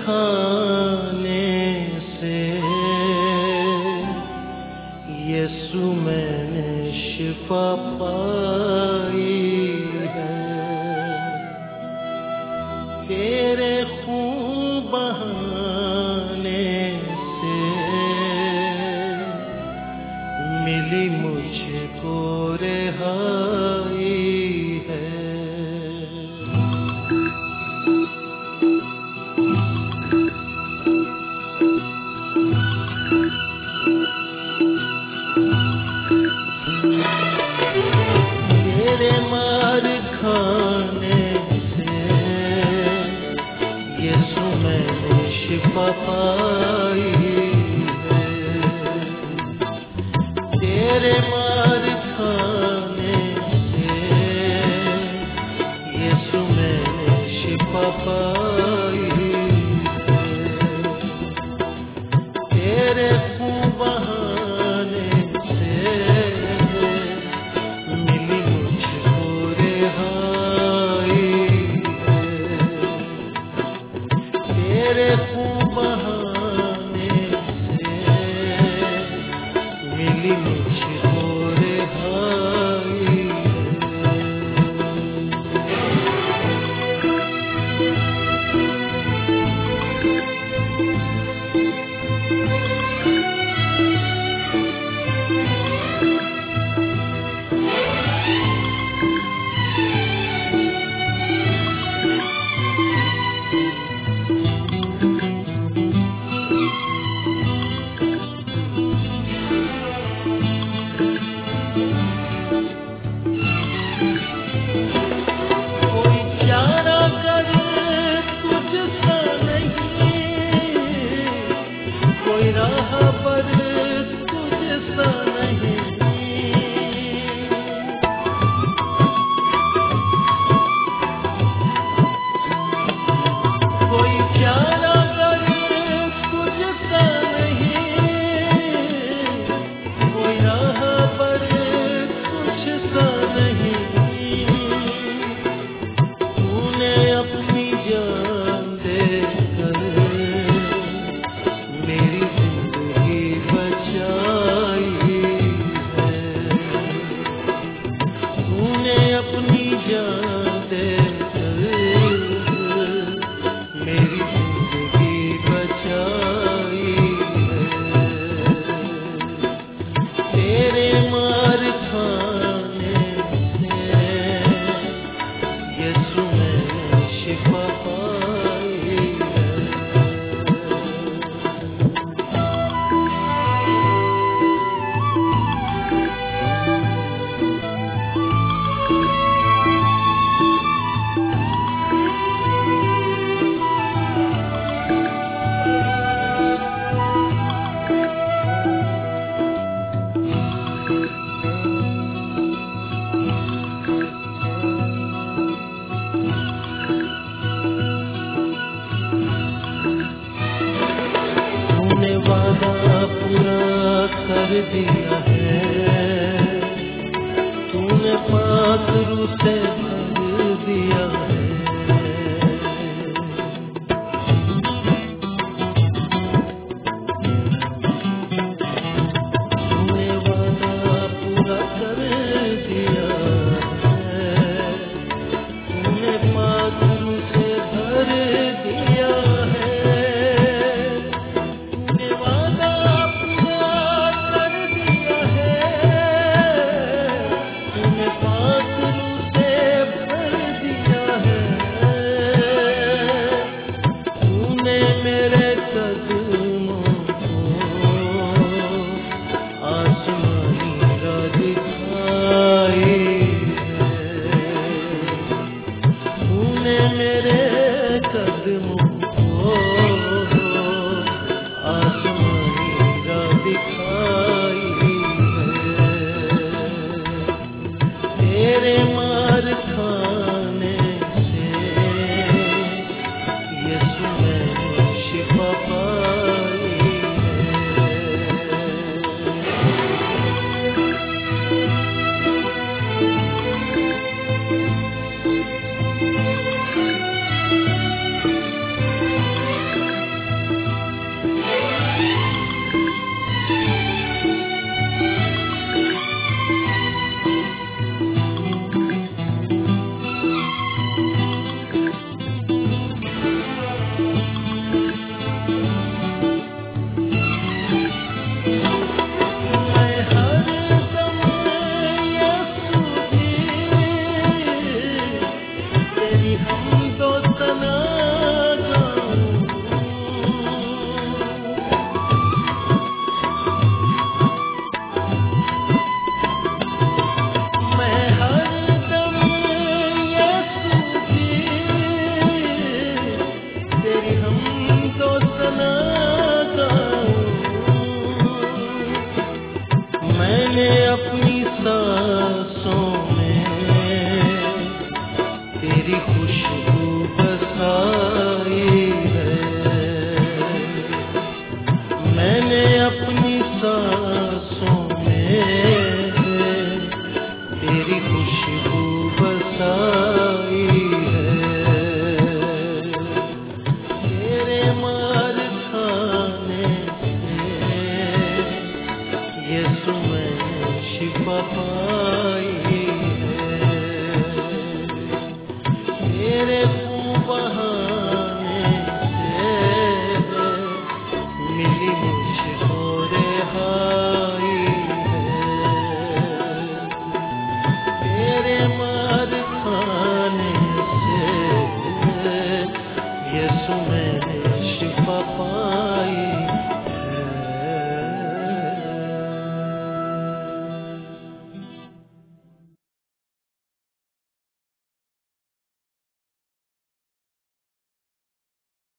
खाने से यीशु मैंने शिफा पाई है। तेरे खून बहाने से मिली मुझको रिहाई है। तेरे मार खाने से यीशु मैंने शिफा पाई है। तेरे मार खाने से यीशु मैंने शिफा पाई है। तेरे खून बहाने से मिली मुझको रिहाई है। तेरे खून बहाने से मिली मुझको रिहाई है। कोई चारा कर तुझसा नहीं, कोई राह पर तुझसा नहीं। कोई चारा कर तुझसा नहीं, कोई राह पर तुझसा नहीं। तूने अपनी जान देकर मेरी जिंदगी बचाई है। तूने अपनी जान देकर मेरी जिंदगी बचाई है। तेरे मार खाने से यीशु मैंने शिफा पाई है। तूने वादा पूरा कर दिया है। तूने पाक रूह से भर दिया है। तूने वादा पूरा कर दिया है। तूने पाक रूह से भर दिया है। तूने वादा पूरा कर दिया है। तूने पाक रूह से भर दिया है। मैंने शिफा पाई है। तेरे खून बहाने से मिली मुझको रिहाई है। तेरे मार खाने से यीशु मैंने